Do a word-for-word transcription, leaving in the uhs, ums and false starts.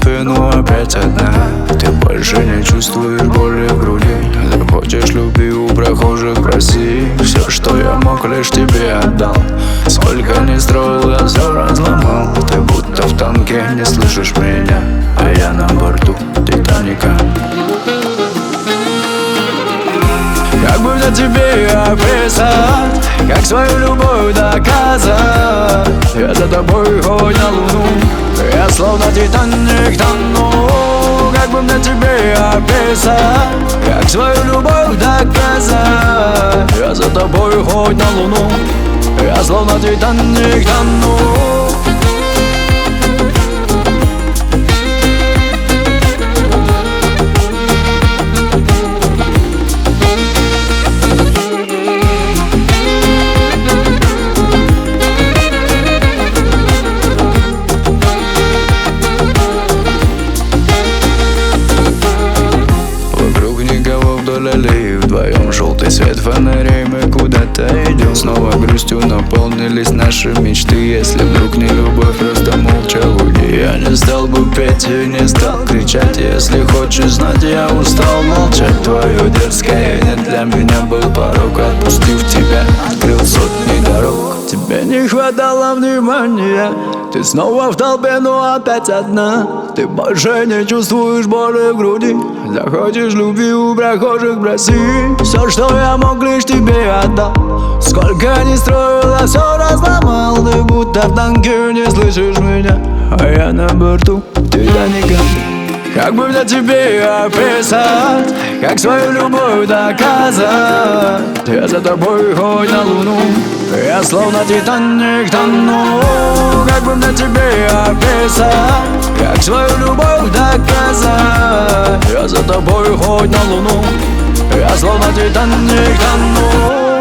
спину опять одна. Ты больше не чувствуешь боли в груди. Захочешь любви у прохожих, проси. Все, что я мог, лишь тебе отдал. Сколько не строил, я все разломал. Ты будто в танке, не слышишь меня, а я на борту Титаника. Как бы мне тебе описать, как свою любовь доказать? Я за тобой хоть на луну, я словно Титаник тону. Как бы мне тебе описать, как свою любовь доказать? Я за тобой хоть на луну, я словно Титаник тону. Аллеи вдвоем, желтый свет фонарей, мы куда-то идем. Снова грустью наполнились наши мечты. Если вдруг не любовь, просто молча уйди. Я не стал бы петь и не стал кричать. Если хочешь знать, я устал молчать. Твое дерзкое нет для меня был порог. Отпустив тебя, открыл сотни дорог. Тебе не хватало внимания, ты снова в толпе, но опять одна. Ты больше не чувствуешь боли в груди. Захочешь любви у прохожих, проси. Все, что я мог, лишь тебе отдал. Сколько не строил, я все разломал. Ты будто в танке, не слышишь меня, а я на борту Титаника. Как бы мне тебе описать, как свою любовь доказать? Я за тобой хоть на луну, я словно Титаник тону. Как бы мне тебе описать, как свою любовь доказать? Я за тобой хоть на луну, я словно Титаник тону.